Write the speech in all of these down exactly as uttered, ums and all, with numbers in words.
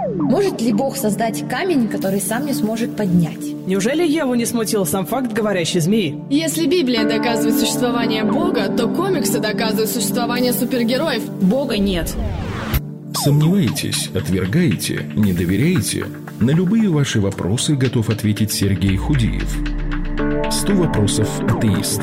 Может ли Бог создать камень, который сам не сможет поднять? Неужели Еву не смутил сам факт говорящей змеи? Если Библия доказывает существование Бога, то комиксы доказывают существование супергероев. Бога нет. Сомневаетесь, отвергаете, не доверяете? На любые ваши вопросы готов ответить Сергей Худеев. сто вопросов атеиста.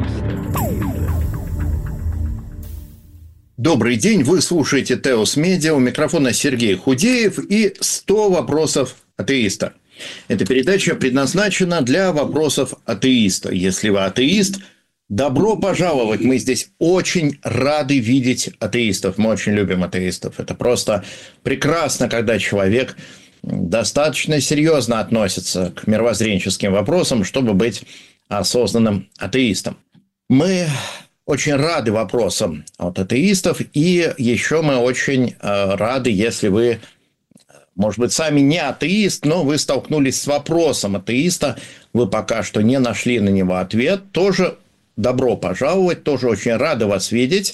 Добрый день, вы слушаете Теос Медиа, у микрофона Сергей Худеев и сто вопросов атеиста. Эта передача предназначена для вопросов атеиста. Если вы атеист, добро пожаловать. Мы здесь очень рады видеть атеистов. Мы очень любим атеистов. Это просто прекрасно, когда человек достаточно серьезно относится к мировоззренческим вопросам, чтобы быть осознанным атеистом. Мы очень рады вопросам от атеистов, и еще мы очень рады, если вы, может быть, сами не атеист, но вы столкнулись с вопросом атеиста, вы пока что не нашли на него ответ, тоже добро пожаловать, тоже очень рады вас видеть.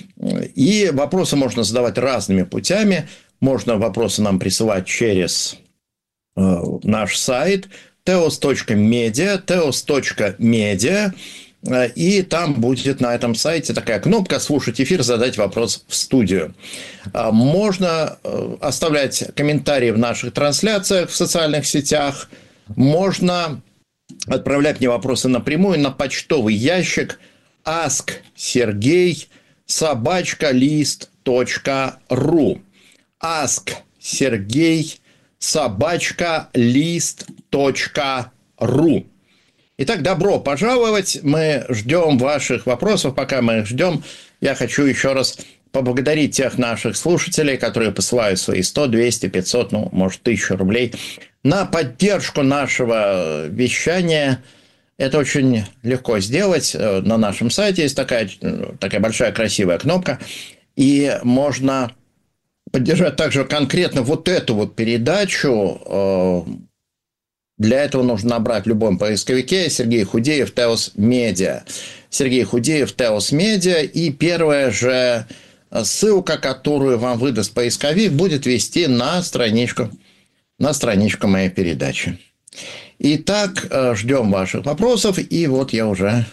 И вопросы можно задавать разными путями. Можно вопросы нам присылать через э, наш сайт теос точка медиа, теос точка медиа, э, и там будет на этом сайте такая кнопка «Слушать эфир», задать вопрос в студию. Э, можно э, оставлять комментарии в наших трансляциях в социальных сетях, можно отправлять мне вопросы напрямую на почтовый ящик ask sergey собака лист точка ру. ask sergey собака лист точка ру. Итак, добро пожаловать. Мы ждем ваших вопросов. Пока мы их ждем, я хочу еще раз поблагодарить тех наших слушателей, которые посылают свои сто, двести, пятьсот, ну, может, тысячу рублей на поддержку нашего вещания. Это очень легко сделать. На нашем сайте есть такая, такая большая красивая кнопка, и можно поддержать также конкретно вот эту вот передачу. Для этого нужно набрать в любом поисковике Сергей Худеев Теос Медиа. Сергей Худеев Теос Медиа, и первая же ссылка, которую вам выдаст поисковик, будет вести на страничку, на страничку моей передачи. Итак, ждем ваших вопросов, и вот я уже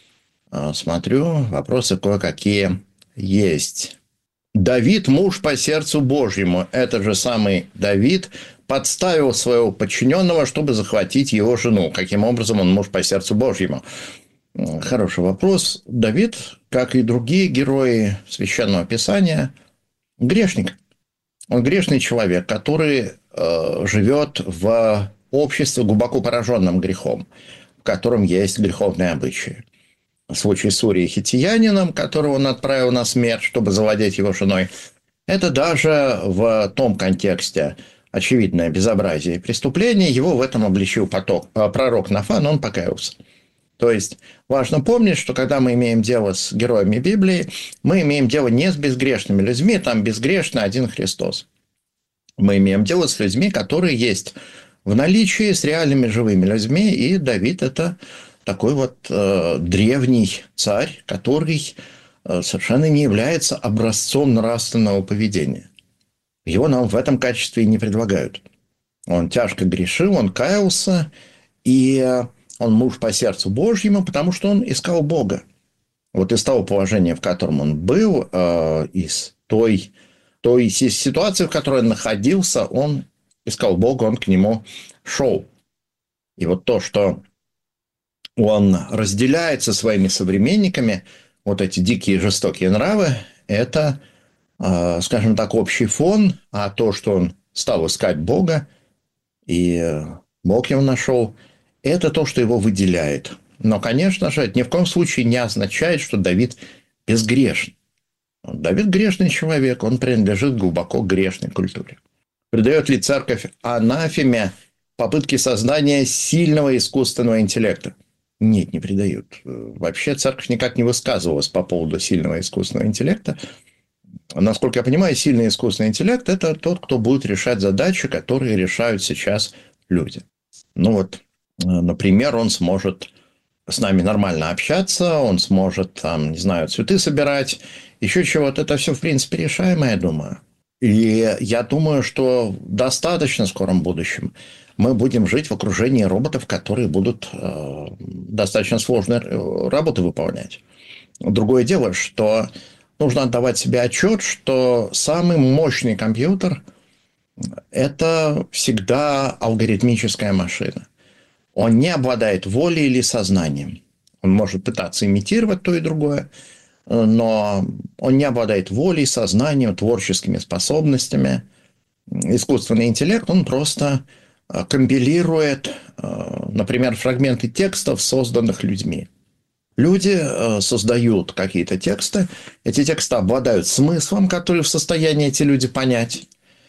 смотрю, вопросы кое-какие есть. Давид – муж по сердцу Божьему. Этот же самый Давид подставил своего подчиненного, чтобы захватить его жену. Каким образом он муж по сердцу Божьему? Хороший вопрос. Давид, как и другие герои Священного Писания, грешник. Он грешный человек, который э, живет в обществе, глубоко пораженном грехом, в котором есть греховные обычаи. Случай с Урией Хиттиянином, которого он отправил на смерть, чтобы завладеть его женой, это даже в том контексте очевидное безобразие и преступление. Его в этом обличил поток, пророк Нафан, он покаялся. То есть важно помнить, что когда мы имеем дело с героями Библии, мы имеем дело не с безгрешными людьми, там безгрешный один Христос. Мы имеем дело с людьми, которые есть в наличии, с реальными живыми людьми, и Давид – это такой вот э, древний царь, который э, совершенно не является образцом нравственного поведения. Его нам в этом качестве и не предлагают. Он тяжко грешил, он каялся, и он муж по сердцу Божьему, потому что он искал Бога. Вот из того положения, в котором он был, э, из той, той ситуации, в которой он находился, он искал Бога, он к нему шел. И вот то, что он разделяет со своими современниками вот эти дикие жестокие нравы, это, э, скажем так, общий фон, а то, что он стал искать Бога, и Бог его нашел, это то, что его выделяет. Но, конечно же, это ни в коем случае не означает, что Давид безгрешен. Давид грешный человек, он принадлежит глубоко к грешной культуре. Придает ли церковь анафеме попытки создания сильного искусственного интеллекта? Нет, не придают. Вообще церковь никак не высказывалась по поводу сильного искусственного интеллекта. Насколько я понимаю, сильный искусственный интеллект – это тот, кто будет решать задачи, которые решают сейчас люди. Ну вот, например, он сможет с нами нормально общаться, он сможет, там, не знаю, цветы собирать, еще чего-то. Это все, в принципе, решаемо, я думаю. И я думаю, что в достаточно скором будущем мы будем жить в окружении роботов, которые будут э, достаточно сложные работы выполнять. Другое дело, что нужно отдавать себе отчет, что самый мощный компьютер – это всегда алгоритмическая машина. Он не обладает волей или сознанием. Он может пытаться имитировать то и другое, но он не обладает волей, сознанием, творческими способностями. Искусственный интеллект, он просто компилирует, например, фрагменты текстов, созданных людьми. Люди создают какие-то тексты, эти тексты обладают смыслом, который в состоянии эти люди понять,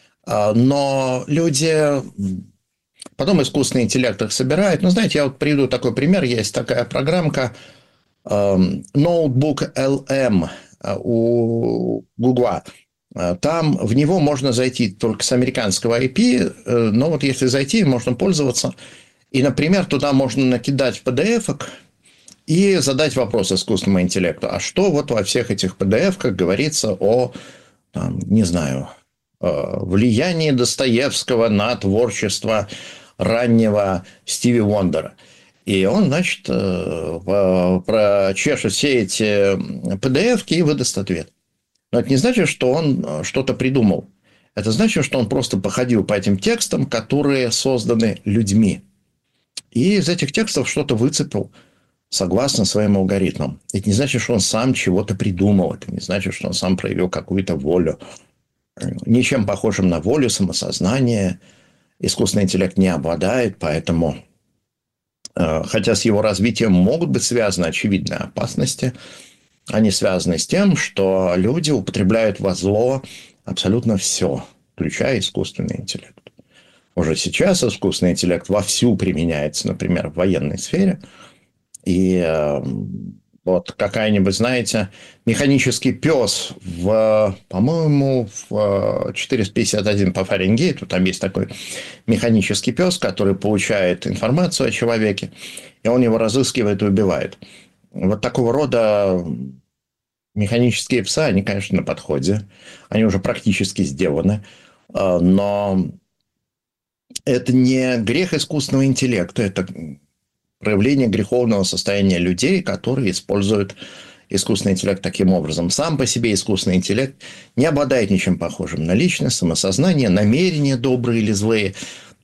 но люди... Потом искусственный интеллект их собирает. Ну, знаете, я вот приведу такой пример. Есть такая программка Notebook эл эм у Гугла. Там в него можно зайти только с американского ай пи, но вот если зайти, можно пользоваться. И, например, туда можно накидать пи ди эф-ок и задать вопрос искусственному интеллекту. А что вот во всех этих пи ди эф-ках говорится о, там, не знаю, влиянии Достоевского на творчество раннего Стиви Вондера. И он, значит, прочешет все эти пи ди эф-ки и выдаст ответ. Но это не значит, что он что-то придумал. Это значит, что он просто походил по этим текстам, которые созданы людьми. И из этих текстов что-то выцепил согласно своим алгоритмам. Это не значит, что он сам чего-то придумал. Это не значит, что он сам проявил какую-то волю. Ничем похожим на волю, самосознание искусственный интеллект не обладает, поэтому, хотя с его развитием могут быть связаны очевидные опасности, они связаны с тем, что люди употребляют во зло абсолютно все, включая искусственный интеллект. Уже сейчас искусственный интеллект вовсю применяется, например, в военной сфере, и вот какая-нибудь, знаете, механический пес в, по-моему, в четыреста пятьдесят один по Фаренгейту, там есть такой механический пес, который получает информацию о человеке, и он его разыскивает и убивает. Вот такого рода механические псы, они, конечно, на подходе, они уже практически сделаны, но это не грех искусственного интеллекта, это проявление греховного состояния людей, которые используют искусственный интеллект таким образом. Сам по себе искусственный интеллект не обладает ничем похожим на личность, самосознание, намерения добрые или злые.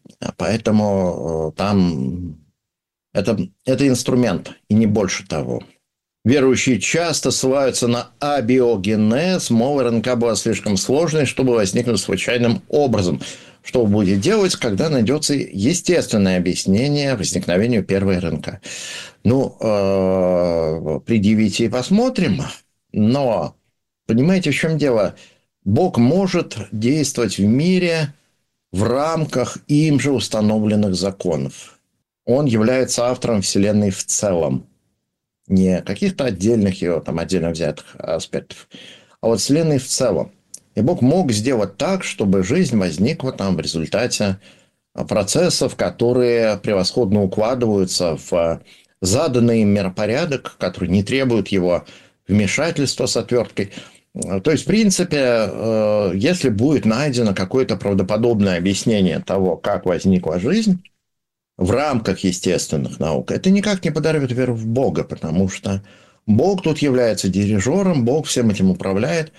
Поэтому там это, это инструмент, и не больше того. Верующие часто ссылаются на абиогенез, мол, РНК была слишком сложной, чтобы возникнуть случайным образом. Что вы будете делать, когда найдется естественное объяснение возникновению первой РНК? Ну, э, предъявите и посмотрим. Но, понимаете, в чем дело? Бог может действовать в мире в рамках им же установленных законов. Он является автором Вселенной в целом. Не каких-то отдельных его, там, отдельно взятых аспектов, а вот Вселенной в целом. И Бог мог сделать так, чтобы жизнь возникла там в результате процессов, которые превосходно укладываются в заданный им миропорядок, который не требует его вмешательства с отверткой. То есть, в принципе, если будет найдено какое-то правдоподобное объяснение того, как возникла жизнь в рамках естественных наук, это никак не подорвет веру в Бога, потому что Бог тут является дирижером, Бог всем этим управляет.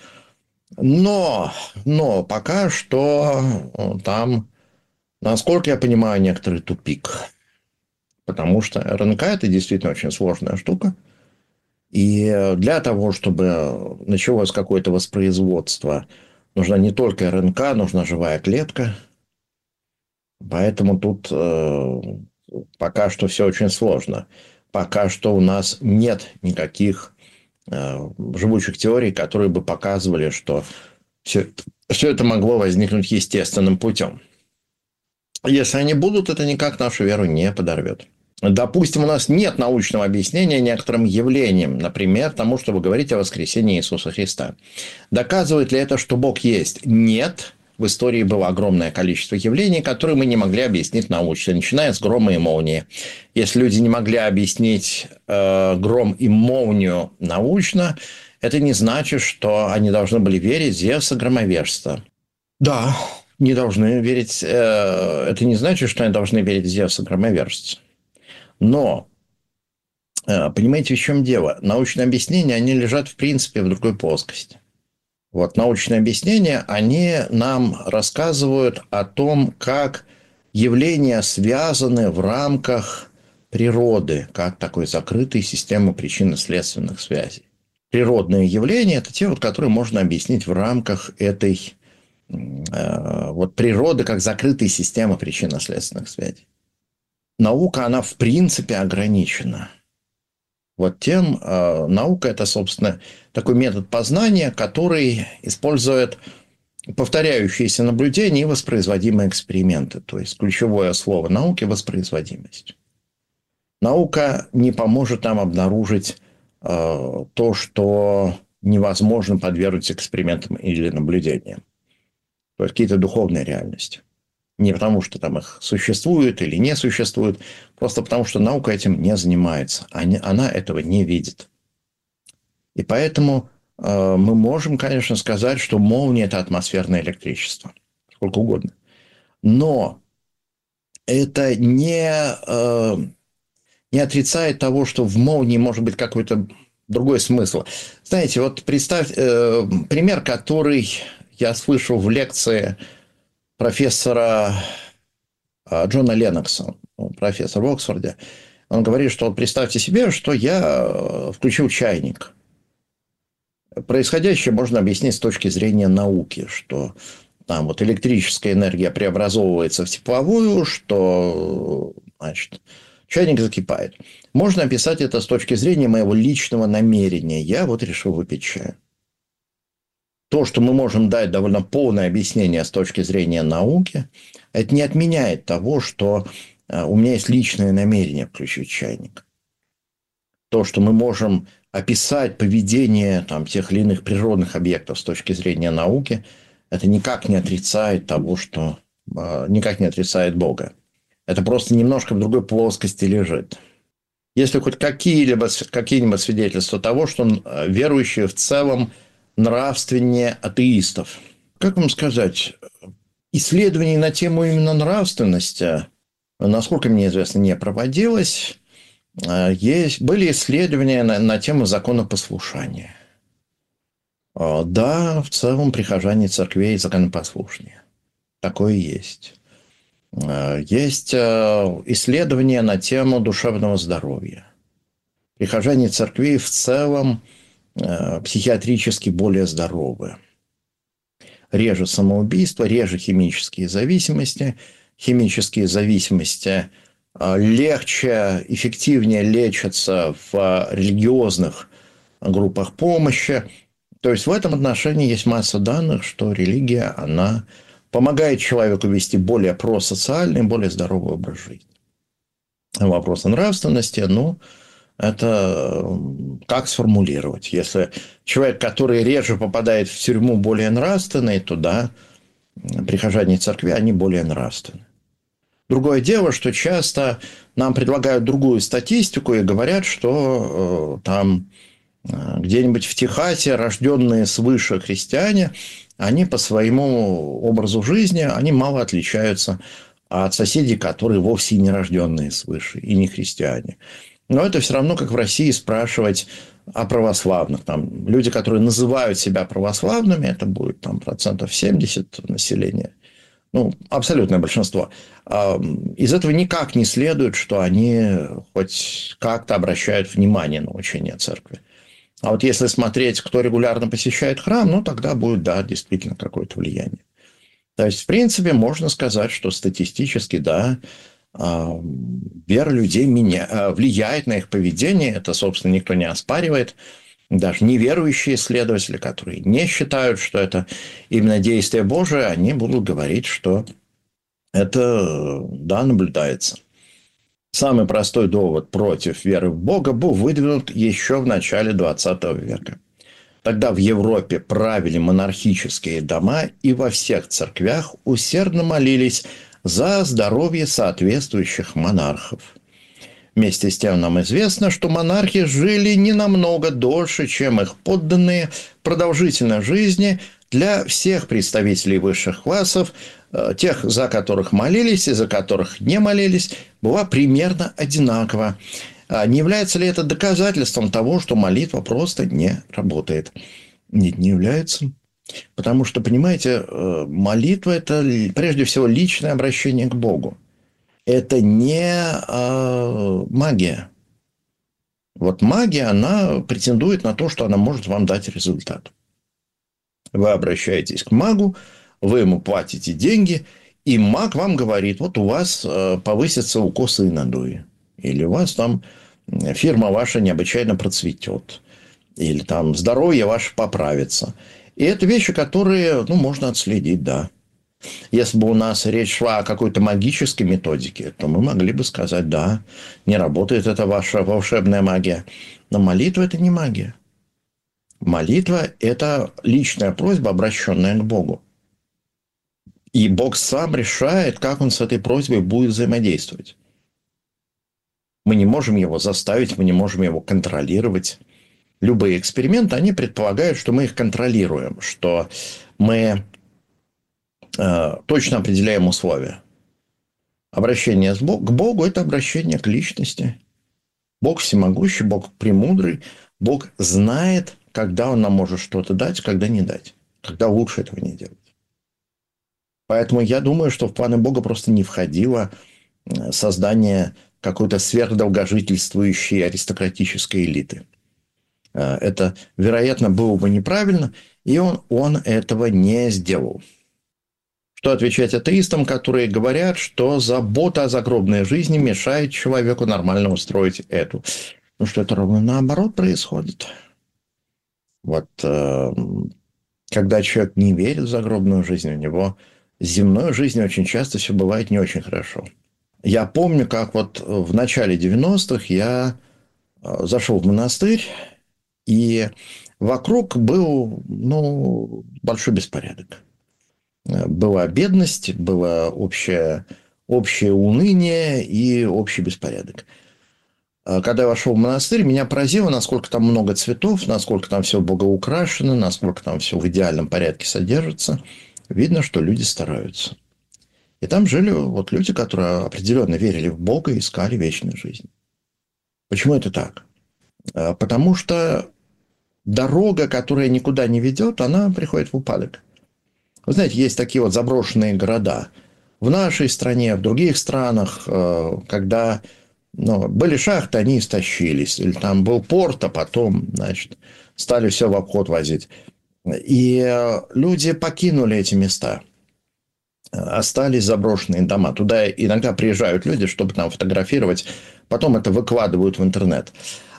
Но, но пока что там, насколько я понимаю, некоторый тупик. Потому что РНК – это действительно очень сложная штука. И для того, чтобы началось какое-то воспроизводство, нужна не только РНК, нужна живая клетка. Поэтому тут э, пока что все очень сложно. Пока что у нас нет никаких живучих теорий, которые бы показывали, что все, все это могло возникнуть естественным путем. Если они будут, это никак нашу веру не подорвет. Допустим, у нас нет научного объяснения некоторым явлениям, например, тому, чтобы говорить о воскресении Иисуса Христа. Доказывает ли это, что Бог есть? Нет. В истории было огромное количество явлений, которые мы не могли объяснить научно, начиная с грома и молнии. Если люди не могли объяснить э, гром и молнию научно, это не значит, что они должны были верить в Зевса громовержца. Да, не должны верить. Это не значит, что они должны верить в Зевса громовержца. Но, понимаете, в чем дело? Научные объяснения, они лежат, в принципе, в другой плоскости. Вот научные объяснения, они нам рассказывают о том, как явления связаны в рамках природы, как такой закрытой системы причинно-следственных связей. Природные явления – это те, вот, которые можно объяснить в рамках этой э, вот, природы, как закрытой системы причинно-следственных связей. Наука, она в принципе ограничена. Вот тем э, наука – это, собственно, такой метод познания, который использует повторяющиеся наблюдения и воспроизводимые эксперименты. То есть, ключевое слово науки – воспроизводимость. Наука не поможет нам обнаружить э, то, что невозможно подвергнуть экспериментам или наблюдениям. То есть, какие-то духовные реальности. Не потому, что там их существует или не существует, просто потому, что наука этим не занимается. Она этого не видит. И поэтому э, мы можем, конечно, сказать, что молния – это атмосферное электричество. Сколько угодно. Но это не, э, не отрицает того, что в молнии может быть какой-то другой смысл. Знаете, вот представьте э, пример, который я слышал в лекции профессора Джона Леннокса, профессор в Оксфорде. Он говорит, что вот представьте себе, что я включил чайник. Происходящее можно объяснить с точки зрения науки, что там вот электрическая энергия преобразовывается в тепловую, что, значит, чайник закипает. Можно описать это с точки зрения моего личного намерения. Я вот решил выпить чай. То, что мы можем дать довольно полное объяснение с точки зрения науки, это не отменяет того, что у меня есть личное намерение включить чайник. То, что мы можем описать поведение там, тех или иных природных объектов с точки зрения науки, это никак не отрицает того, что никак не отрицает Бога. Это просто немножко в другой плоскости лежит. Если хоть какие-либо, какие-нибудь свидетельства того, что верующие в целом нравственнее атеистов. Как вам сказать, исследований на тему именно нравственности, насколько мне известно, не проводилось. Есть, были исследования на, на тему законопослушания. Да, в целом прихожане церквей законопослушнее. Такое есть. Есть исследования на тему душевного здоровья. Прихожане церквей в целом психиатрически более здоровы. Реже самоубийства, реже химические зависимости. Химические зависимости легче, эффективнее лечатся в религиозных группах помощи. То есть, в этом отношении есть масса данных, что религия, она помогает человеку вести более просоциальный, более здоровый образ жизни. Вопрос о нравственности, ну, это как сформулировать. Если человек, который реже попадает в тюрьму, более нравственный, то да, прихожане церкви, они более нравственны. Другое дело, что часто нам предлагают другую статистику и говорят, что э, там э, где-нибудь в Техасе рожденные свыше христиане, они по своему образу жизни, они мало отличаются от соседей, которые вовсе не рожденные свыше и не христиане. Но это все равно, как в России спрашивать о православных. Там люди, которые называют себя православными, это будет там, процентов семьдесят населения. Ну, абсолютное большинство. Из этого никак не следует, что они хоть как-то обращают внимание на учение церкви. А вот если смотреть, кто регулярно посещает храм, ну, тогда будет, да, действительно какое-то влияние. То есть, в принципе, можно сказать, что статистически, да, вера людей меня, влияет на их поведение. Это, собственно, никто не оспаривает. Даже неверующие исследователи, которые не считают, что это именно действие Божие, они будут говорить, что это, да, наблюдается. Самый простой довод против веры в Бога был выдвинут еще в начале двадцатого века. Тогда в Европе правили монархические дома, и во всех церквях усердно молились за здоровье соответствующих монархов. Вместе с тем нам известно, что монархи жили не намного дольше, чем их подданные. Продолжительность жизни для всех представителей высших классов, тех, за которых молились и за которых не молились, была примерно одинакова. Не является ли это доказательством того, что молитва просто не работает? Нет, не является. Потому что, понимаете, молитва – это прежде всего личное обращение к Богу. Это не магия. Вот магия, она претендует на то, что она может вам дать результат. Вы обращаетесь к магу, вы ему платите деньги, и маг вам говорит, вот у вас повысятся укосы и надуи. Или у вас там фирма ваша необычайно процветет. Или там здоровье ваше поправится. И это вещи, которые, ну, можно отследить, да. Если бы у нас речь шла о какой-то магической методике, то мы могли бы сказать, да, не работает эта ваша волшебная магия. Но молитва – это не магия. Молитва – это личная просьба, обращенная к Богу. И Бог сам решает, как он с этой просьбой будет взаимодействовать. Мы не можем его заставить, мы не можем его контролировать. Любые эксперименты, они предполагают, что мы их контролируем, что мы э, точно определяем условия. Обращение к Богу – это обращение к личности. Бог всемогущий, Бог премудрый, Бог знает, когда Он нам может что-то дать, когда не дать, когда лучше этого не делать. Поэтому я думаю, что в планы Бога просто не входило создание какой-то сверхдолгожительствующей аристократической элиты. Это, вероятно, было бы неправильно, и он, он этого не сделал. Что отвечать атеистам, которые говорят, что забота о загробной жизни мешает человеку нормально устроить эту? Ну, что это ровно наоборот происходит. Вот, когда человек не верит в загробную жизнь, у него с земной жизнью очень часто все бывает не очень хорошо. Я помню, как вот в начале девяностых я зашел в монастырь, и вокруг был, ну, большой беспорядок. Была бедность, было общее, общее уныние и общий беспорядок. Когда я вошел в монастырь, меня поразило, насколько там много цветов, насколько там все богоукрашено, насколько там все в идеальном порядке содержится. Видно, что люди стараются. И там жили вот люди, которые определенно верили в Бога и искали вечную жизнь. Почему это так? Потому что дорога, которая никуда не ведет, она приходит в упадок. Вы знаете, есть такие вот заброшенные города. В нашей стране, в других странах, когда, ну, были шахты, они истощились. Или там был порт, а потом, значит, стали все в обход возить. И люди покинули эти места. Остались заброшенные дома. Туда иногда приезжают люди, чтобы там фотографировать. Потом это выкладывают в интернет.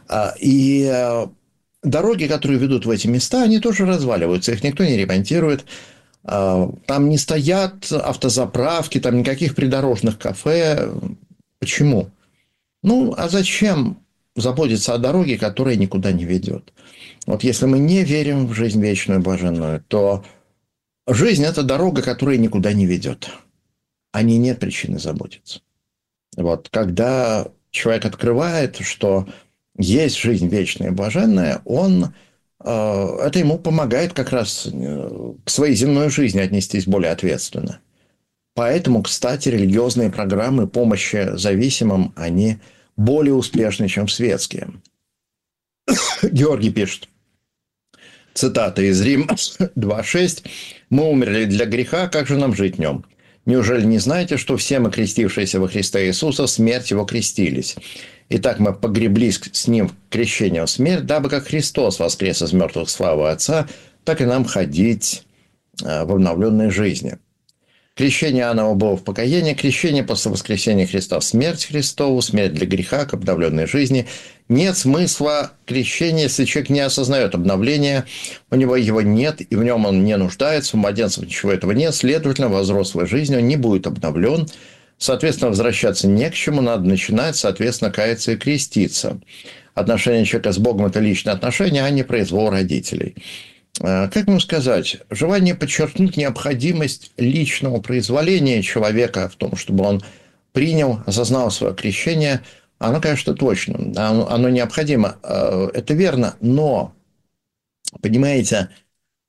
И дороги, которые ведут в эти места, они тоже разваливаются. Их никто не ремонтирует. Там не стоят автозаправки, там никаких придорожных кафе. Почему? Ну, а зачем заботиться о дороге, которая никуда не ведет? Вот если мы не верим в жизнь вечную и блаженную, то жизнь – это дорога, которая никуда не ведет. О ней нет причины заботиться. Вот, когда человек открывает, что есть жизнь вечная и блаженная, он, э, это ему помогает как раз к своей земной жизни отнестись более ответственно. Поэтому, кстати, религиозные программы помощи зависимым, они более успешны, чем светские. Георгий пишет. Цитата из Рим два шесть. «Мы умерли для греха, как же нам жить в нем? Неужели не знаете, что все мы, крестившиеся во Христа Иисуса, в смерть Его крестились? Итак, мы погреблись с Ним в крещении в смерть, дабы как Христос воскрес из мертвых славы Отца, так и нам ходить в обновленной жизни». Крещение Иоанново было в покаянии, крещение после воскресения Христа в смерть Христову, смерть для греха, к обновленной жизни. Нет смысла крещения, если человек не осознает обновления, у него его нет, и в нем он не нуждается, у младенцев ничего этого нет, следовательно, во взрослой жизни он не будет обновлен, соответственно, возвращаться не к чему, надо начинать, соответственно, каяться и креститься. Отношения человека с Богом – это личные отношения, а не произвол родителей. Как вам сказать, желание подчеркнуть необходимость личного произволения человека в том, чтобы он принял, осознал свое крещение, оно, конечно, точно, оно, оно необходимо, это верно, но, понимаете,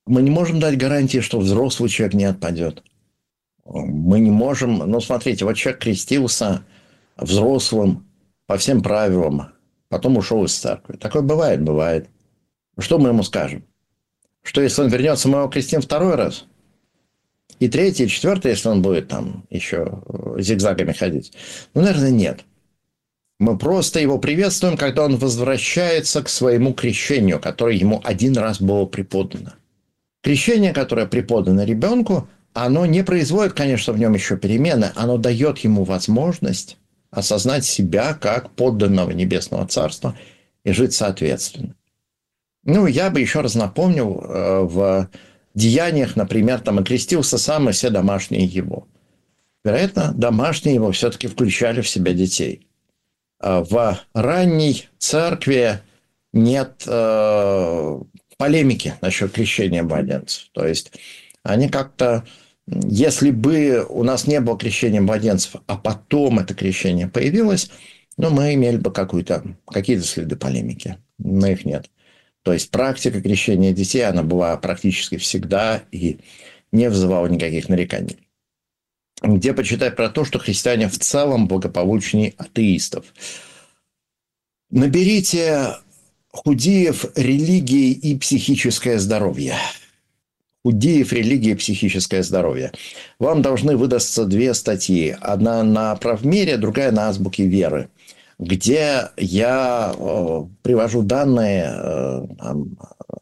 Мы не можем дать гарантии, что взрослый человек не отпадет. Мы не можем... Ну, смотрите, вот человек крестился взрослым по всем правилам, потом ушел из церкви. Такое бывает, бывает. Что мы ему скажем? Что если он вернется, мы его крестим второй раз? И третий, и четвертый, если он будет там еще зигзагами ходить? Ну, наверное, нет. Мы просто его приветствуем, когда он возвращается к своему крещению, которое ему один раз было преподано. Крещение, которое преподано ребенку, оно не производит, конечно, в нем еще перемены, оно дает ему возможность осознать себя как подданного Небесного Царства и жить соответственно. Ну, я бы еще раз напомнил, в деяниях, например, там и крестился сам, и все домашние его. Вероятно, домашние его все-таки включали в себя детей. В ранней церкви нет э, полемики насчет крещения младенцев. То есть они как-то, если бы у нас не было крещения младенцев, а потом это крещение появилось, ну, мы имели бы какую-то, какие-то следы полемики. Но их нет. То есть практика крещения детей, она была практически всегда и не вызывала никаких нареканий. Где почитать про то, что христиане в целом благополучнее атеистов. Наберите Худиев «Религия и психическое здоровье». Худиев «Религия и психическое здоровье». Вам должны выдастся две статьи. Одна на правмере, другая на азбуке веры, где я э, привожу данные э, там,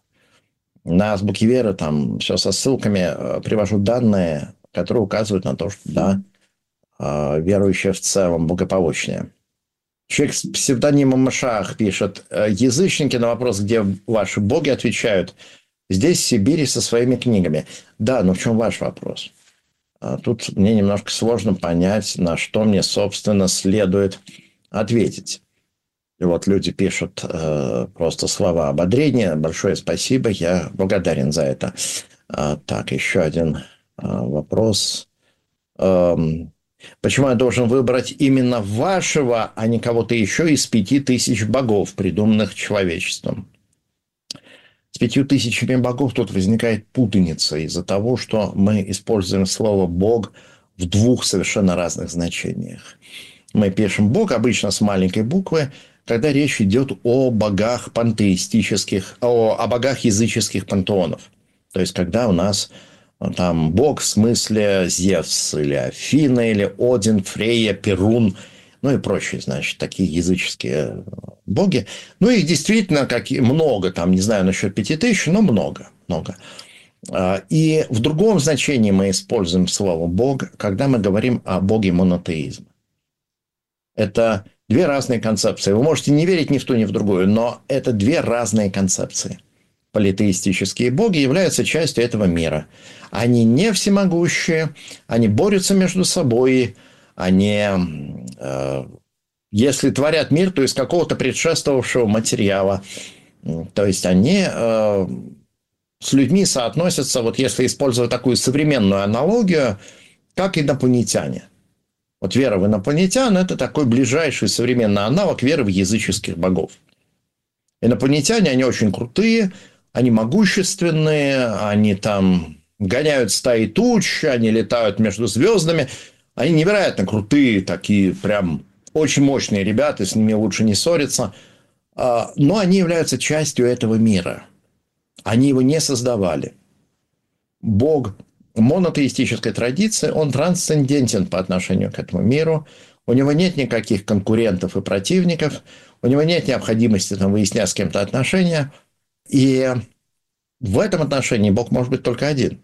на азбуке веры, там все со ссылками, э, привожу данные, которые указывают на то, что да, э, верующие в целом благополучнее. Человек с псевдонимом Машах пишет: язычники на вопрос, где ваши боги, отвечают: здесь, в Сибири, со своими книгами. Да, но в чем ваш вопрос? Тут мне немножко сложно понять, на что мне, собственно, следует ответить. И вот люди пишут э, просто слова ободрения. Большое спасибо, я благодарен за это. А, так, еще один а, вопрос. Эм, почему я должен выбрать именно вашего, а не кого-то еще из пяти тысяч богов, придуманных человечеством? С пятью тысячами богов тут возникает путаница из-за того, что мы используем слово «бог» в двух совершенно разных значениях. Мы пишем «бог» обычно с маленькой буквы, когда речь идет о богах пантеистических, о, о богах языческих пантеонов. То есть, когда у нас там бог в смысле Зевс, или Афина, или Один, Фрейя, Перун, ну и прочие, значит, такие языческие боги. Ну, их действительно как, много, там, не знаю насчет пяти тысяч, но много, много. И в другом значении мы используем слово «бог», когда мы говорим о боге монотеизма. Это две разные концепции. Вы можете не верить ни в ту, ни в другую, но это две разные концепции. Политеистические боги являются частью этого мира. Они не всемогущие, они борются между собой, они, э, если творят мир, то из какого-то предшествовавшего материала. То есть они э, с людьми соотносятся, вот если использовать такую современную аналогию, как инопланетяне. Вот вера в инопланетян – это такой ближайший современный аналог веры в языческих богов. Инопланетяне, они очень крутые, они могущественные, они там гоняют стаи туч, они летают между звездами. Они невероятно крутые, такие прям очень мощные ребята, с ними лучше не ссориться. Но они являются частью этого мира. Они его не создавали. Бог монотеистической традиции, он трансцендентен по отношению к этому миру. У него нет никаких конкурентов и противников. У него нет необходимости там выяснять с кем-то отношения. И в этом отношении Бог может быть только один.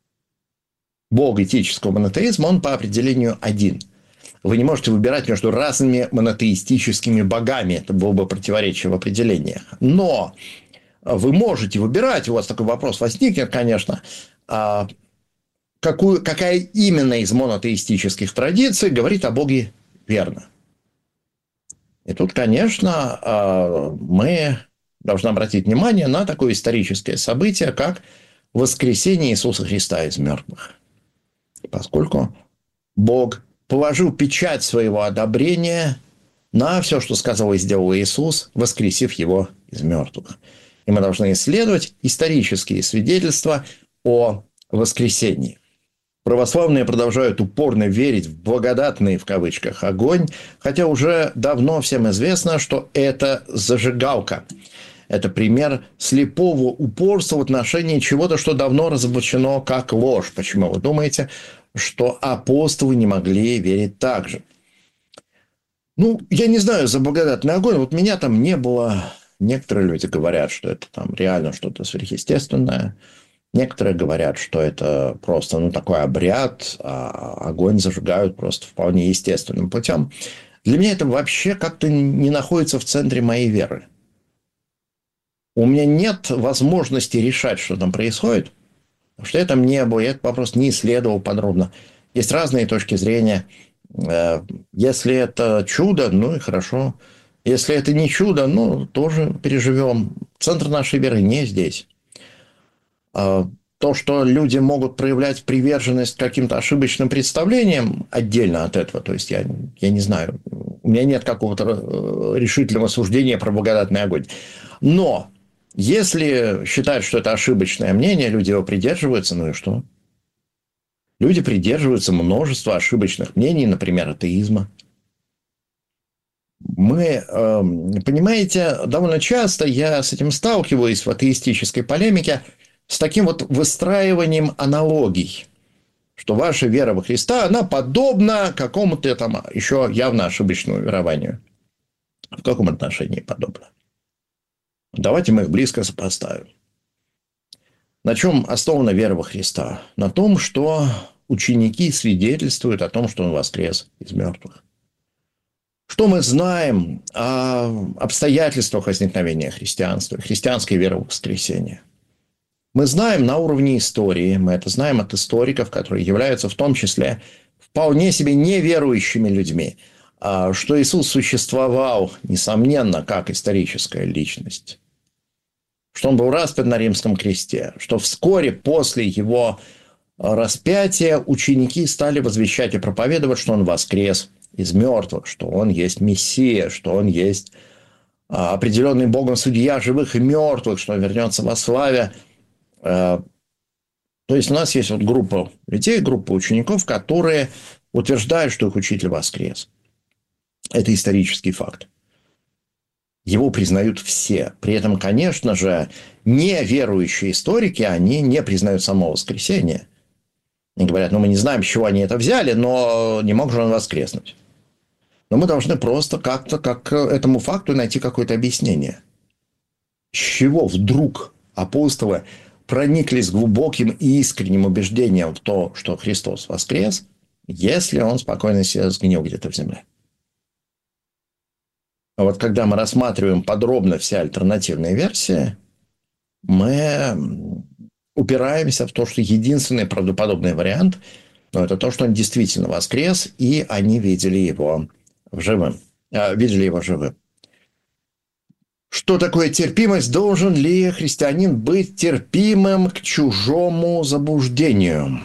Бог этического монотеизма, он по определению один. Вы не можете выбирать между разными монотеистическими богами. Это было бы противоречие в определениях. Но вы можете выбирать, у вас такой вопрос возникнет, конечно, какую, какая именно из монотеистических традиций говорит о Боге верно. И тут, конечно, мы должны обратить внимание на такое историческое событие, как воскресение Иисуса Христа из мертвых. Поскольку Бог положил печать своего одобрения на все, что сказал и сделал Иисус, воскресив его из мертвых. И мы должны исследовать исторические свидетельства о воскресении. Православные продолжают упорно верить в благодатный, в кавычках, огонь, хотя уже давно всем известно, что это зажигалка. Это пример слепого упорства в отношении чего-то, что давно разоблачено как ложь. Почему вы думаете, что апостолы не могли верить так же? Ну, я не знаю за благодатный огонь. Вот меня там не было. Некоторые люди говорят, что это там реально что-то сверхъестественное. Некоторые говорят, что это просто ну, такой обряд, а огонь зажигают просто вполне естественным путем. Для меня это вообще как-то не находится в центре моей веры. У меня нет возможности решать, что там происходит, потому что я там не был, я этот вопрос не исследовал подробно. Есть разные точки зрения. Если это чудо, ну и хорошо. Если это не чудо, ну, тоже переживем. Центр нашей веры не здесь. То, что люди могут проявлять приверженность к каким-то ошибочным представлениям, отдельно от этого. То есть, я, я не знаю, у меня нет какого-то решительного суждения про благодатный огонь. Но если считать, что это ошибочное мнение, люди его придерживаются, ну и что? Люди придерживаются множества ошибочных мнений, например, атеизма. Мы, понимаете, довольно часто я с этим сталкиваюсь в атеистической полемике, с таким вот выстраиванием аналогий, что ваша вера во Христа, она подобна какому-то там еще явно ошибочному верованию. В каком отношении подобна? Давайте мы их близко сопоставим. На чем основана вера во Христа? На том, что ученики свидетельствуют о том, что Он воскрес из мертвых. Что мы знаем о обстоятельствах возникновения христианства, христианской веры в воскресение? Мы знаем на уровне истории, мы это знаем от историков, которые являются в том числе вполне себе неверующими людьми, что Иисус существовал, несомненно, как историческая личность, что Он был распят на римском кресте, что вскоре после Его распятия ученики стали возвещать и проповедовать, что Он воскрес из мертвых, что Он есть Мессия, что Он есть определенный Богом судья живых и мертвых, что Он вернется во славе. То есть, у нас есть вот группа людей, группа учеников, которые утверждают, что их учитель воскрес. Это исторический факт. Его признают все. При этом, конечно же, неверующие историки, они не признают само воскресение. Они говорят, ну, мы не знаем, с чего они это взяли, но не мог же он воскреснуть. Но мы должны просто как-то как этому факту найти какое-то объяснение. С чего вдруг апостолы прониклись глубоким и искренним убеждением в то, что Христос воскрес, если Он спокойно себе сгнил где-то в земле? А вот когда мы рассматриваем подробно все альтернативные версии, мы упираемся в то, что единственный правдоподобный вариант, ну, это то, что Он действительно воскрес, и они видели Его живым. Э, видели Его живым. Что такое терпимость? Должен ли христианин быть терпимым к чужому заблуждению?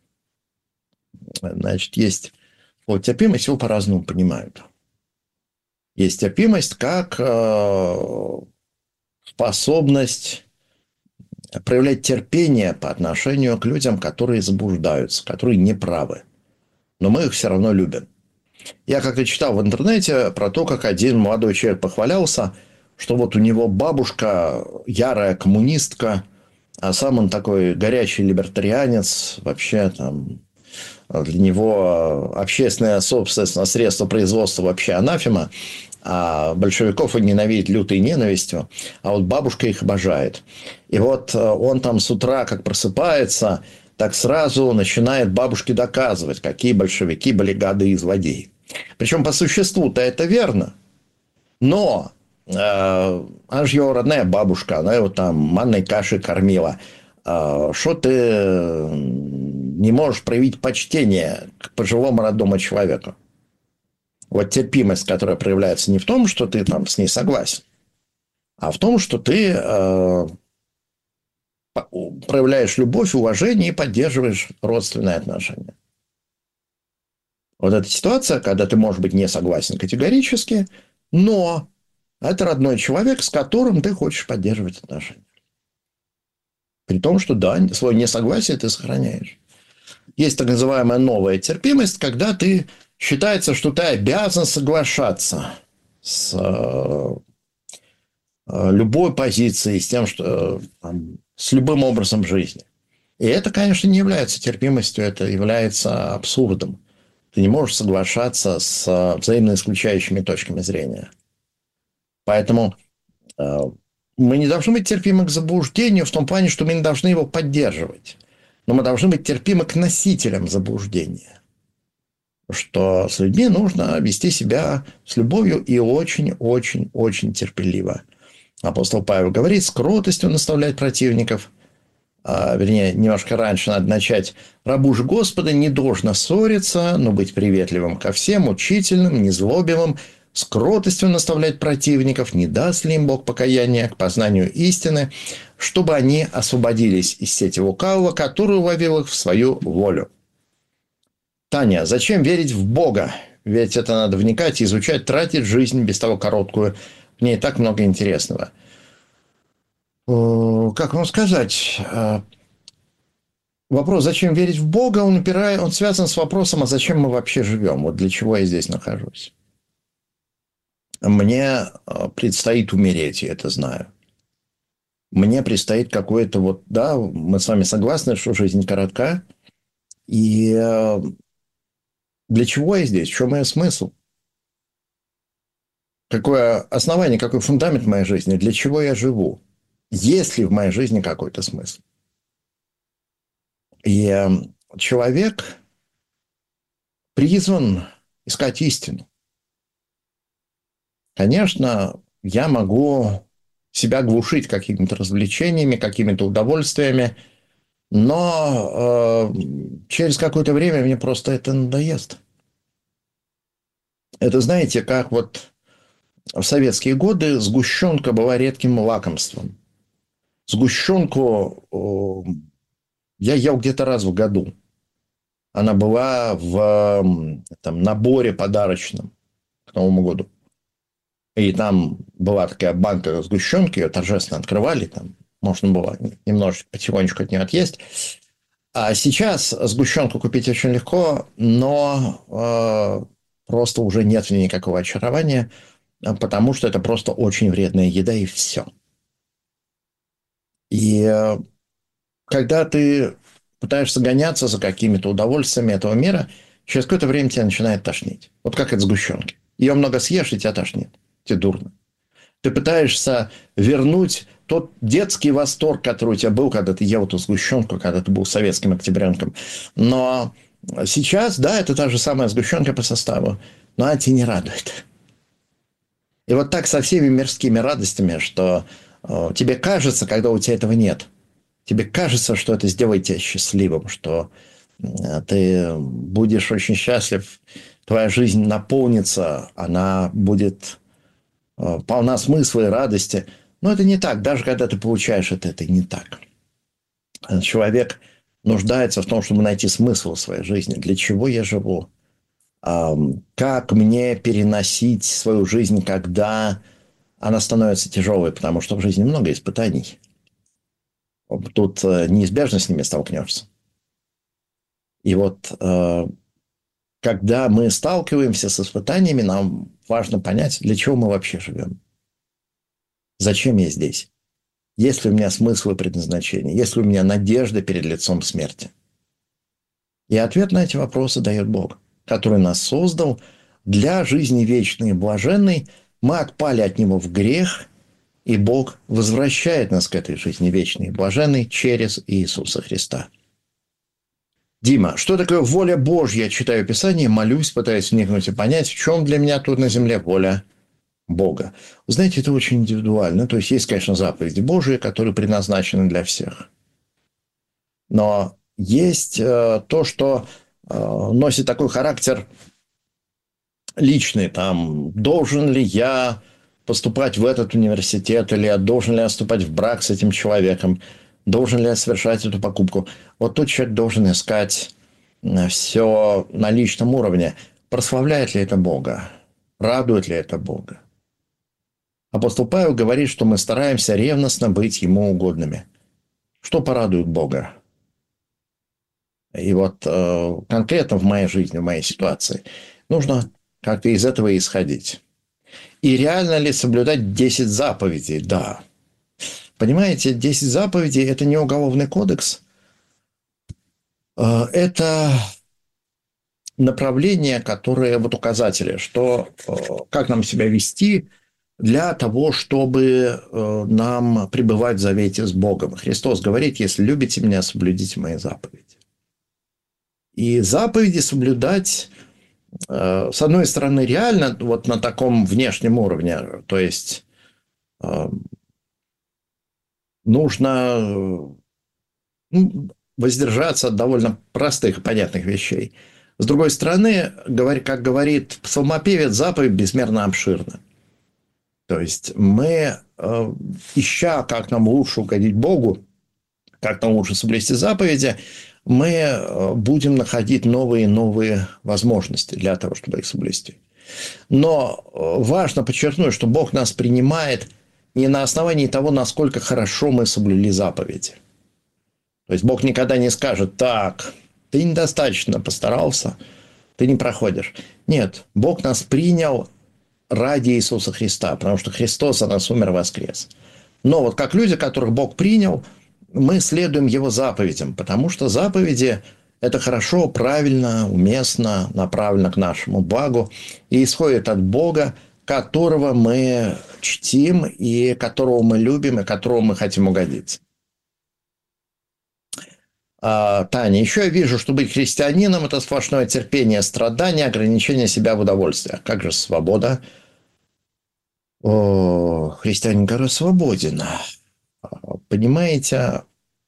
Значит, есть вот терпимость, его по-разному понимают. Есть терпимость как э, способность проявлять терпение по отношению к людям, которые заблуждаются, которые неправы. Но мы их все равно любим. Я как-то читал в интернете про то, как один молодой человек похвалялся, что вот у него бабушка ярая коммунистка, а сам он такой горячий либертарианец, вообще там для него общественная собственность на средства производства вообще анафема, а большевиков он ненавидит лютой ненавистью, а вот бабушка их обожает. И вот он там с утра как просыпается, так сразу начинает бабушке доказывать, какие большевики были гады и злодеи. Причем по существу-то это верно, но э, она же его родная бабушка, она его там манной кашей кормила. Что э, ты не можешь проявить почтение к пожилому родному человеку? Вот терпимость, которая проявляется не в том, что ты там с ней согласен, а в том, что ты э, проявляешь любовь, уважение и поддерживаешь родственные отношения. Вот эта ситуация, когда ты можешь быть не согласен категорически, но А это родной человек, с которым ты хочешь поддерживать отношения. При том, что, да, свое несогласие ты сохраняешь. Есть так называемая новая терпимость, когда ты считается, что ты обязан соглашаться с любой позицией, с тем, что там, с любым образом жизни. И это, конечно, не является терпимостью, это является абсурдом. Ты не можешь соглашаться с взаимно исключающими точками зрения. Поэтому э, мы не должны быть терпимы к заблуждению в том плане, что мы не должны его поддерживать. Но мы должны быть терпимы к носителям заблуждения. Что с людьми нужно вести себя с любовью и очень-очень-очень терпеливо. Апостол Павел говорит, с кротостью наставлять противников. А, вернее, немножко раньше надо начать. Рабу же Господа не должно ссориться, но быть приветливым ко всем, учительным, незлобивым, с кротостью наставлять противников, не даст ли им Бог покаяния к познанию истины, чтобы они освободились из сети лукавого, который уловил их в свою волю. Таня, зачем верить в Бога? Ведь это надо вникать, изучать, тратить жизнь без того короткую. В ней так много интересного. Как вам сказать? Вопрос, зачем верить в Бога, он, упирает, он связан с вопросом, а зачем мы вообще живем? Вот для чего я здесь нахожусь. Мне предстоит умереть, я это знаю. Мне предстоит какое-то вот... Да, мы с вами согласны, что жизнь коротка. И для чего я здесь? В чем ее смысл? Какое основание, какой фундамент моей жизни? Для чего я живу? Есть ли в моей жизни какой-то смысл? И человек призван искать истину. Конечно, я могу себя глушить какими-то развлечениями, какими-то удовольствиями, но э, через какое-то время мне просто это надоест. Это, знаете, как вот в советские годы сгущенка была редким лакомством. Сгущенку э, я ел где-то раз в году. Она была в там, наборе подарочном к Новому году. И там была такая банка сгущенки, ее торжественно открывали, там можно было немножечко потихонечку от нее отъесть. А сейчас сгущенку купить очень легко, но э, просто уже нет в ней никакого очарования, потому что это просто очень вредная еда, и все. И э, когда ты пытаешься гоняться за какими-то удовольствиями этого мира, через какое-то время тебя начинает тошнить. Вот как от сгущенки. Ее много съешь, и тебя тошнит. Тебе дурно. Ты пытаешься вернуть тот детский восторг, который у тебя был, когда ты ел эту сгущенку, когда ты был советским октябренком. Но сейчас, да, это та же самая сгущенка по составу, но она тебя не радует. И вот так со всеми мирскими радостями, что э, тебе кажется, когда у тебя этого нет, тебе кажется, что это сделает тебя счастливым, что э, ты будешь очень счастлив, твоя жизнь наполнится, она будет... полна смысла и радости. Но это не так. Даже когда ты получаешь это, это не так. Человек нуждается в том, чтобы найти смысл в своей жизни. Для чего я живу? Как мне переносить свою жизнь, когда она становится тяжелой? Потому что в жизни много испытаний. Тут неизбежно с ними столкнешься. И вот когда мы сталкиваемся с испытаниями, нам важно понять, для чего мы вообще живем. Зачем я здесь? Есть ли у меня смысл и предназначение? Есть ли у меня надежда перед лицом смерти? И ответ на эти вопросы дает Бог, который нас создал для жизни вечной и блаженной. Мы отпали от Него в грех, и Бог возвращает нас к этой жизни вечной и блаженной через Иисуса Христа. Дима, что такое воля Божья? Читаю Писание, молюсь, пытаюсь вникнуть и понять, в чем для меня тут на земле воля Бога. Вы знаете, это очень индивидуально. То есть, есть, конечно, заповеди Божьи, которые предназначены для всех. Но есть э, то, что э, носит такой характер личный. Там, должен ли я поступать в этот университет, или я должен ли я вступать в брак с этим человеком, должен ли я совершать эту покупку. Вот тут человек должен искать все на личном уровне. Прославляет ли это Бога? Радует ли это Бога? апостол Павел говорит, что мы стараемся ревностно быть ему угодными. Что порадует Бога? И вот э, конкретно в моей жизни, в моей ситуации, нужно как-то из этого исходить. И реально ли соблюдать десять заповедей? Да. Понимаете, десять заповедей – это не уголовный кодекс. Э, это направления, которые, вот указатели, что, э, как нам себя вести для того, чтобы э, нам пребывать в завете с Богом. Христос говорит: если любите меня, соблюдите мои заповеди. И заповеди соблюдать, э, с одной стороны, реально вот на таком внешнем уровне, то есть э, нужно ну, воздержаться от довольно простых и понятных вещей. С другой стороны, как говорит псалмопевец, заповедь безмерно обширна. То есть мы, э, ища, как нам лучше угодить Богу, как нам лучше соблюсти заповеди, мы будем находить новые и новые возможности для того, чтобы их соблюсти. Но важно подчеркнуть, что Бог нас принимает не на основании того, насколько хорошо мы соблюли заповеди. То есть Бог никогда не скажет: так, ты недостаточно постарался, ты не проходишь. Нет, Бог нас принял ради Иисуса Христа, потому что Христос за нас умер и воскрес. Но вот как люди, которых Бог принял, мы следуем Его заповедям, потому что заповеди – это хорошо, правильно, уместно, направлено к нашему благу и исходит от Бога, которого мы чтим и которого мы любим, и которого мы хотим угодить. А, Таня, еще я вижу, что быть христианином – это сплошное терпение, страдание, ограничение себя в удовольствиях. Как же свобода? О, христианин гораздо свободен. Понимаете,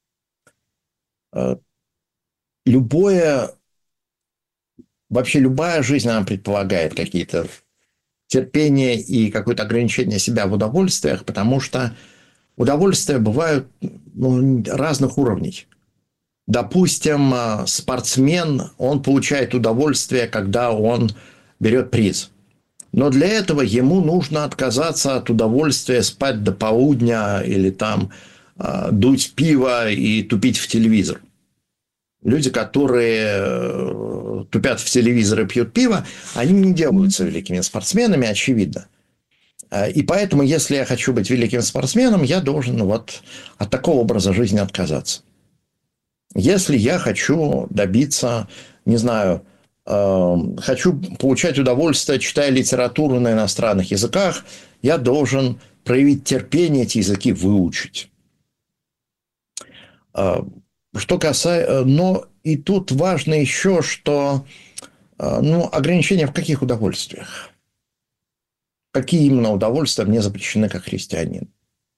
любое, вообще любая жизнь, она предполагает какие-то терпения и какое-то ограничение себя в удовольствиях, потому что удовольствия бывают ну, разных уровней. Допустим, спортсмен, он получает удовольствие, когда он берет приз. Но для этого ему нужно отказаться от удовольствия спать до полудня или там э, дуть пиво и тупить в телевизор. Люди, которые тупят в телевизор и пьют пиво, они не делаются великими спортсменами, очевидно. И поэтому, если я хочу быть великим спортсменом, я должен вот от такого образа жизни отказаться. Если я хочу добиться, не знаю, хочу получать удовольствие, читая литературу на иностранных языках, я должен проявить терпение, эти языки выучить. Что касается... Но и тут важно еще, что ну, ограничения в каких удовольствиях? Какие именно удовольствия мне запрещены как христианин?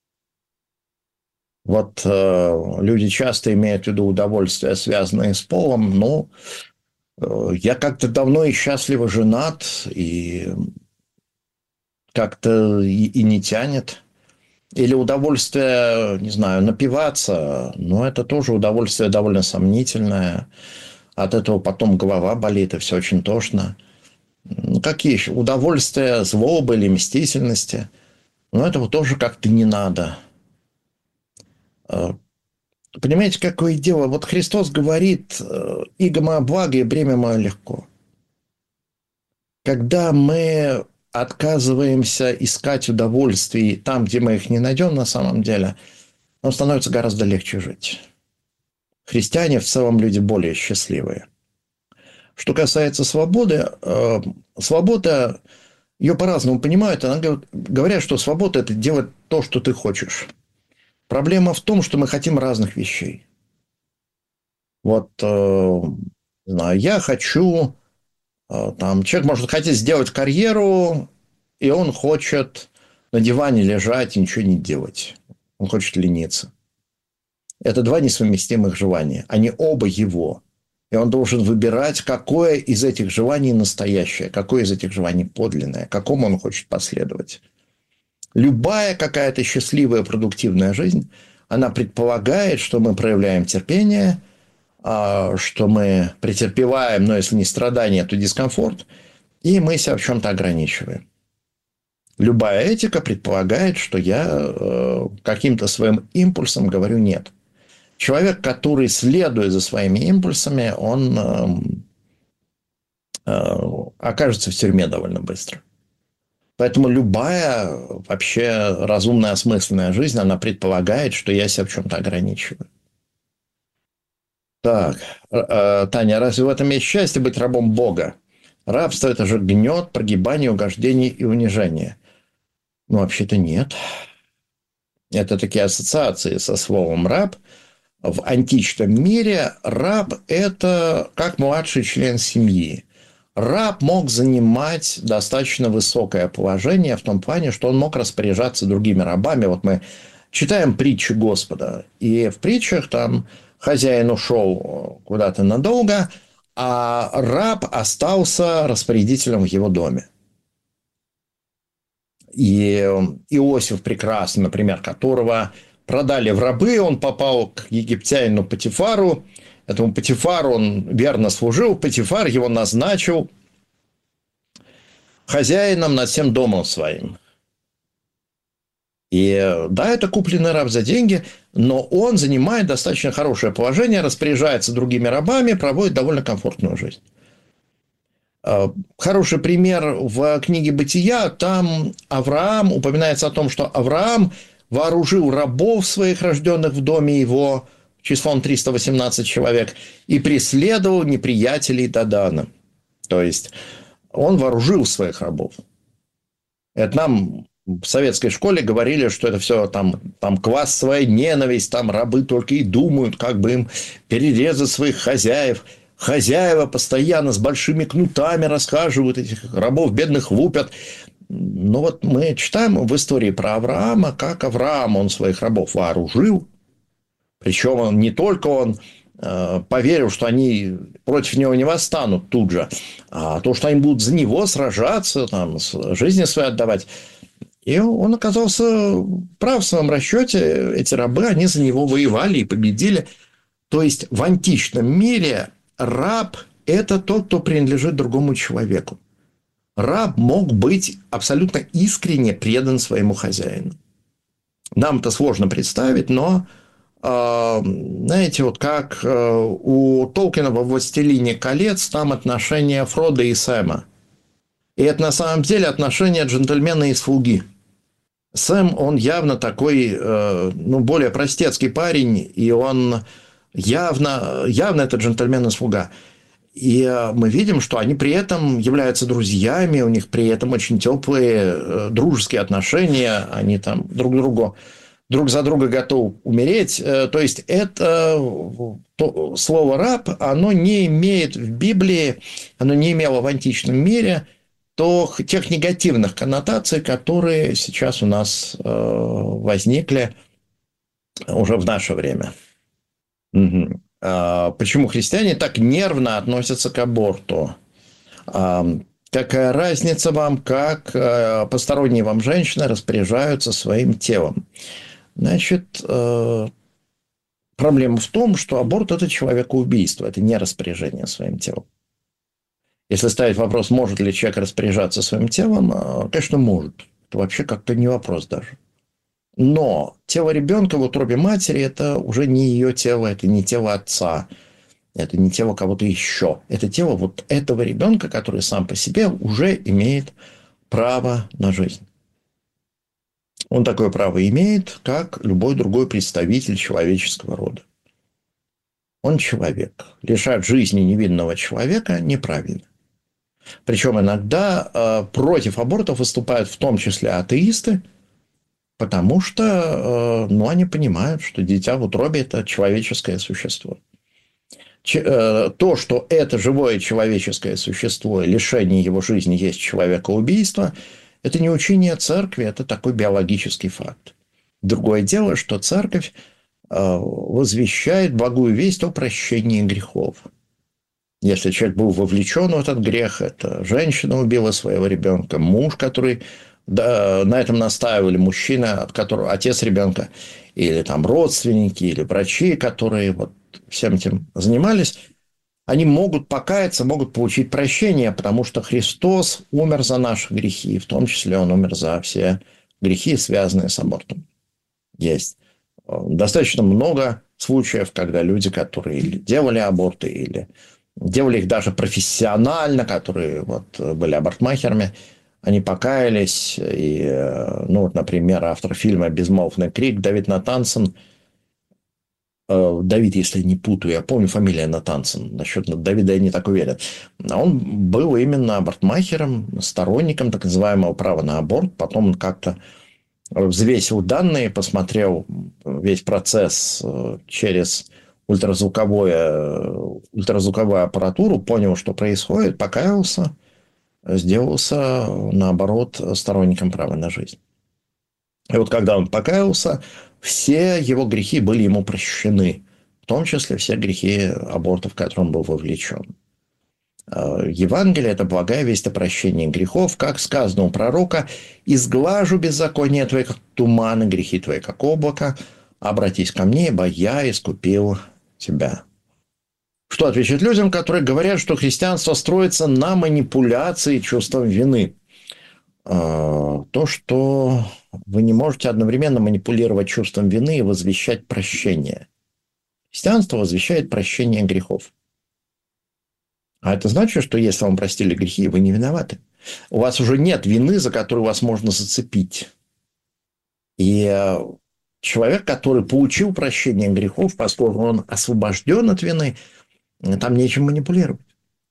Вот э, люди часто имеют в виду удовольствия, связанные с полом, но э, я как-то давно и счастливо женат, и как-то и, и не тянет. Или удовольствие, не знаю, напиваться, но это тоже удовольствие довольно сомнительное. От этого потом голова болит, и все очень тошно. Ну, какие еще? Удовольствия злобы или мстительности. Но этого тоже как-то не надо. Понимаете, какое дело? Вот Христос говорит: «Иго мое благо, и бремя мое легко». Когда мы отказываемся искать удовольствий там, где мы их не найдем на самом деле, нам становится гораздо легче жить. Христиане в целом люди более счастливые. Что касается свободы, э, свобода, ее по-разному понимают. Она говорят, что свобода – это делать то, что ты хочешь. Проблема в том, что мы хотим разных вещей. Вот, э, не знаю, я хочу, э, там, человек может хотеть сделать карьеру, и он хочет на диване лежать и ничего не делать. Он хочет лениться. Это два несовместимых желания. Они оба его. И он должен выбирать, какое из этих желаний настоящее, какое из этих желаний подлинное, какому он хочет последовать. Любая какая-то счастливая, продуктивная жизнь, она предполагает, что мы проявляем терпение, что мы претерпеваем, но если не страдания, то дискомфорт, и мы себя в чем-то ограничиваем. Любая этика предполагает, что я э, каким-то своим импульсом говорю «нет». Человек, который следует за своими импульсами, он э, э, окажется в тюрьме довольно быстро. Поэтому любая вообще разумная, осмысленная жизнь, она предполагает, что я себя в чем-то ограничиваю. Так, э, Таня, разве в этом есть счастье быть рабом Бога? Рабство – это же гнет, прогибание, угождение и унижение. Ну, вообще-то нет. Это такие ассоциации со словом «раб». В античном мире раб – это как младший член семьи. Раб мог занимать достаточно высокое положение в том плане, что он мог распоряжаться другими рабами. Вот мы читаем притчи Господа, и в притчах там хозяин ушел куда-то надолго, а раб остался распорядителем в его доме. И Иосиф Прекрасный, например, которого продали в рабы, он попал к египтянину Потифару. Этому Потифару он верно служил. Потифар его назначил хозяином над всем домом своим. И да, это купленный раб за деньги, но он занимает достаточно хорошее положение, распоряжается другими рабами, проводит довольно комфортную жизнь. Хороший пример в книге «Бытия». Там Авраам, упоминается о том, что Авраам вооружил рабов своих, рожденных в доме его, числом триста восемнадцать человек, и преследовал неприятелей Дадана. То есть, он вооружил своих рабов. Это нам в советской школе говорили, что это все там, там классовая ненависть, там рабы только и думают, как бы им перерезать своих хозяев. Хозяева постоянно с большими кнутами расхаживают, этих рабов бедных лупят. Но вот мы читаем в истории про Авраама, как Авраам, он своих рабов вооружил. Причем он, не только он э, поверил, что они против него не восстанут тут же, а то, что они будут за него сражаться, там, жизни свои отдавать. И он оказался прав в своем расчете. Эти рабы, они за него воевали и победили. То есть, в античном мире раб – это тот, кто принадлежит другому человеку. Раб мог быть абсолютно искренне предан своему хозяину. Нам это сложно представить, но, э, знаете, вот как э, у Толкина во «Властелине колец» там отношения Фродо и Сэма. И это на самом деле отношения джентльмена и слуги. Сэм, он явно такой, э, ну, более простецкий парень, и он явно, явно это джентльмен и слуга. И мы видим, что они при этом являются друзьями, у них при этом очень теплые дружеские отношения, они там друг другу, друг за друга готовы умереть. То есть, это то, слово «раб», оно не имеет в Библии, оно не имело в античном мире то, тех негативных коннотаций, которые сейчас у нас возникли уже в наше время. Угу. Почему христиане так нервно относятся к аборту? Какая разница вам, как посторонние вам женщины распоряжаются своим телом? Значит, проблема в том, что аборт – это человекоубийство, это не распоряжение своим телом. Если ставить вопрос, может ли человек распоряжаться своим телом, конечно, может. Это вообще как-то не вопрос даже. Но тело ребенка в утробе матери – это уже не ее тело, это не тело отца, это не тело кого-то еще. Это тело вот этого ребенка, который сам по себе уже имеет право на жизнь. Он такое право имеет, как любой другой представитель человеческого рода. Он человек. Лишать жизни невинного человека неправильно. Причем иногда э, против абортов выступают в том числе атеисты, потому что ну, они понимают, что дитя в утробе – это человеческое существо. То, что это живое человеческое существо, лишение его жизни есть человекоубийство, это не учение церкви, это такой биологический факт. Другое дело, что церковь возвещает благую весть о прощении грехов. Если человек был вовлечен в этот грех, это женщина убила своего ребенка, муж, который... Да, на этом настаивали мужчина, от которого отец ребенка, или там родственники, или врачи, которые вот всем этим занимались, они могут покаяться, могут получить прощение, потому что Христос умер за наши грехи, в том числе Он умер за все грехи, связанные с абортом. Есть достаточно много случаев, когда люди, которые или делали аборты, или делали их даже профессионально, которые вот были абортмахерами, они покаялись. И, ну, вот, например, автор фильма «Безмолвный крик» Давид Натансон, Давид, если не путаю, я помню фамилия Натансон, насчет Давида я не так уверен. Он был именно абортмахером, сторонником так называемого права на аборт. Потом он как-то взвесил данные, посмотрел весь процесс через ультразвуковую, ультразвуковую аппаратуру, понял, что происходит, покаялся, сделался, наоборот, сторонником права на жизнь. И вот когда он покаялся, все его грехи были ему прощены, в том числе все грехи абортов, в которые он был вовлечен. Евангелие – это благая весть о прощении грехов, как сказано у пророка: «Изглажу беззаконие твои, как туман, и грехи твои, как облако. Обратись ко мне, ибо я искупил тебя». Что отвечать людям, которые говорят, что христианство строится на манипуляции чувством вины? То, что вы не можете одновременно манипулировать чувством вины и возвещать прощение. Христианство возвещает прощение грехов. А это значит, что если вам простили грехи, вы не виноваты. У вас уже нет вины, за которую вас можно зацепить. И человек, который получил прощение грехов, поскольку он освобожден от вины, там нечем манипулировать.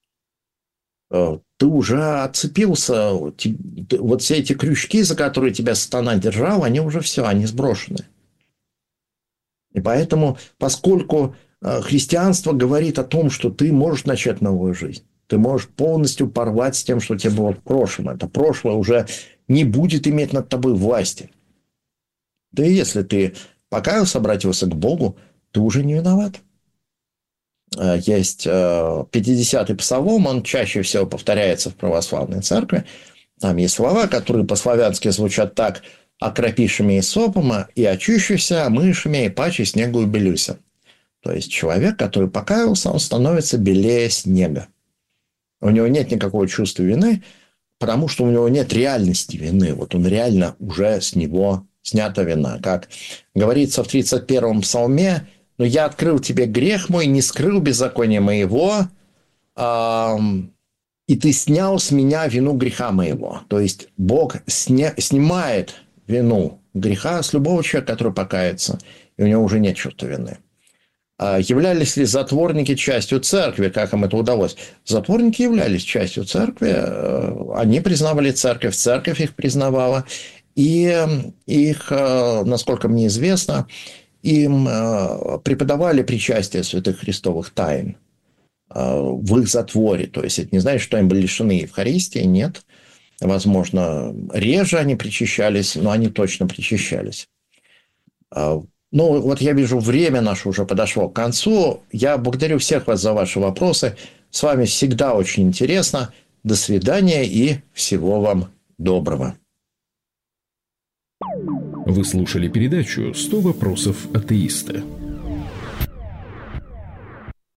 Ты уже отцепился. Вот все эти крючки, за которые тебя сатана держал, они уже все, они сброшены. И поэтому, поскольку христианство говорит о том, что ты можешь начать новую жизнь, ты можешь полностью порвать с тем, что у тебя было в прошлом. Это прошлое уже не будет иметь над тобой власти. Да и если ты покаялся, обратился к Богу, ты уже не виноват. Есть пятидесятый псалом, он чаще всего повторяется в православной церкви. Там есть слова, которые по-славянски звучат так: «Окропишими и сопома, и очищуся, омышами, и паче снегу и белюся». То есть человек, который покаялся, он становится белее снега. У него нет никакого чувства вины, потому что у него нет реальности вины. Вот он реально уже с него снята вина. Как говорится в тридцать первом псалме: «Но я открыл тебе грех мой, не скрыл беззакония моего, э, и ты снял с меня вину греха моего». То есть Бог сня, снимает вину греха с любого человека, который покается, и у него уже нет чувства вины. Являлись ли затворники частью церкви? Как им это удалось? Затворники являлись частью церкви. Они признавали церковь, церковь их признавала. И их, насколько мне известно, им преподавали причастие святых христовых тайн в их затворе. То есть, это не значит, что они были лишены Евхаристии, нет. Возможно, реже они причащались, но они точно причащались. Ну, вот я вижу, время наше уже подошло к концу. Я благодарю всех вас за ваши вопросы. С вами всегда очень интересно. До свидания и всего вам доброго. Вы слушали передачу «сто вопросов атеиста».